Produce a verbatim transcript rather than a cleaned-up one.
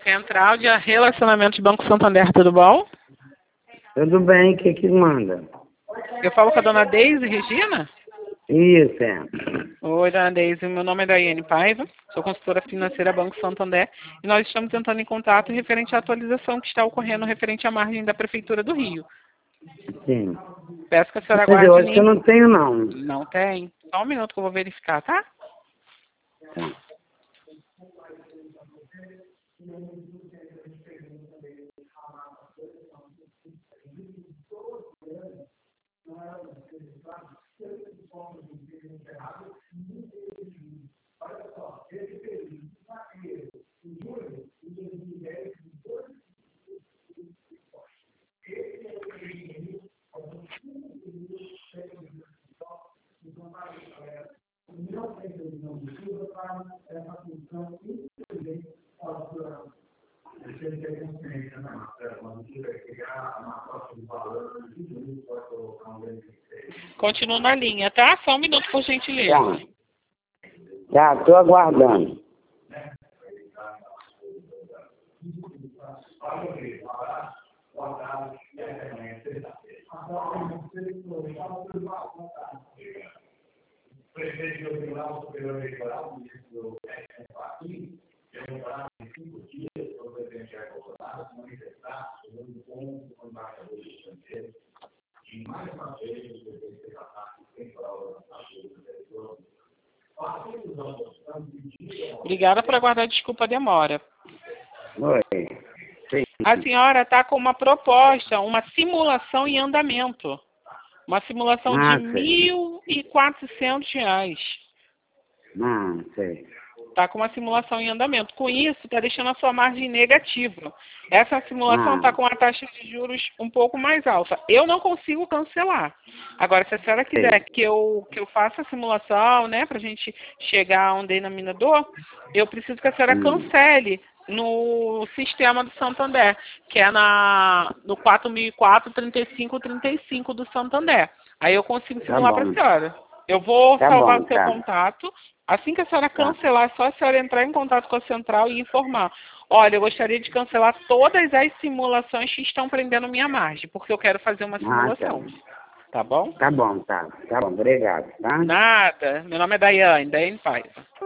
Central de Relacionamento de Banco Santander, tudo bom? Tudo bem, o que que manda? Eu falo com a dona Deise Regina? Isso, é. Oi, dona Deise, meu nome é Daiane Paiva, sou consultora financeira Banco Santander e nós estamos entrando em contato referente à atualização que está ocorrendo referente à margem da Prefeitura do Rio. Sim. Peço que a senhora Mas aguarde eu em acho que eu mim. não tenho, não. Não tem? Só um minuto que eu vou verificar, tá? Tá. Continuo na linha, tá? Só um minuto, por gentileza. Tá, tô aguardando. Obrigada por aguardar, desculpa a demora. Oi. Sim. A senhora está com uma proposta, uma simulação em andamento. Uma simulação Ah, de sei. mil e quatrocentos reais. Não, sei. Está com uma simulação em andamento. Com isso, está deixando a sua margem negativa. Essa simulação Ah. está com a taxa de juros um pouco mais alta. Eu não consigo cancelar. Agora, se a senhora quiser que eu, que eu faça a simulação, né, para a gente chegar a um denominador, eu preciso que a senhora Hum. cancele no sistema do Santander, que é na, no quatro mil e quatro, trinta e cinco, trinta e cinco do Santander. Aí eu consigo Tá simular para a bom. senhora. Eu vou Tá salvar bom, o seu tá. contato. Assim que a senhora Tá. cancelar, é só a senhora entrar em contato com a central e informar. Olha, eu gostaria de cancelar todas as simulações que estão prendendo minha margem, porque eu quero fazer uma Ah, tá. simulação. Tá bom? Tá bom, tá. Tá bom, obrigado, tá? Nada. Meu nome é Daiane, Daiane Paiva.